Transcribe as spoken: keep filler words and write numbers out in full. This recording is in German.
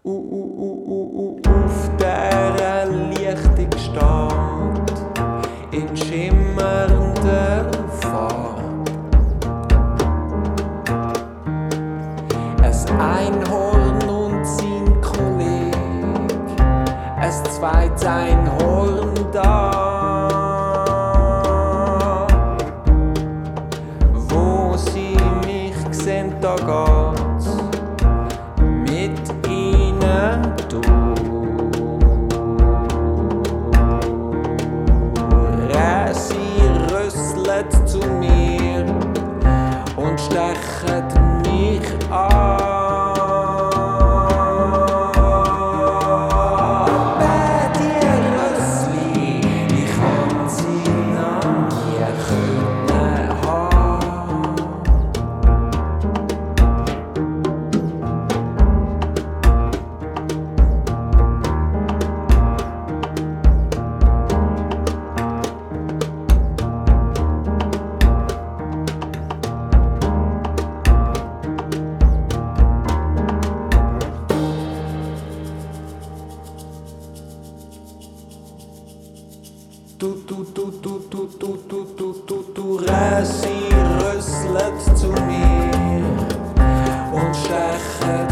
uh, uh, uh, uh, uh, auf dieser lichten Gestalt in schimmernder Farbe. Ein Einhorn und sein Kollege, ein zweites Einhorn da. Wo sie mich sehen, da geht's mit ihnen durch. Sie rüsselt zu mir und stechet mich an. Du, du, du, du, du, du, du, du, du, du, Resi rüsselt zu mir und stechet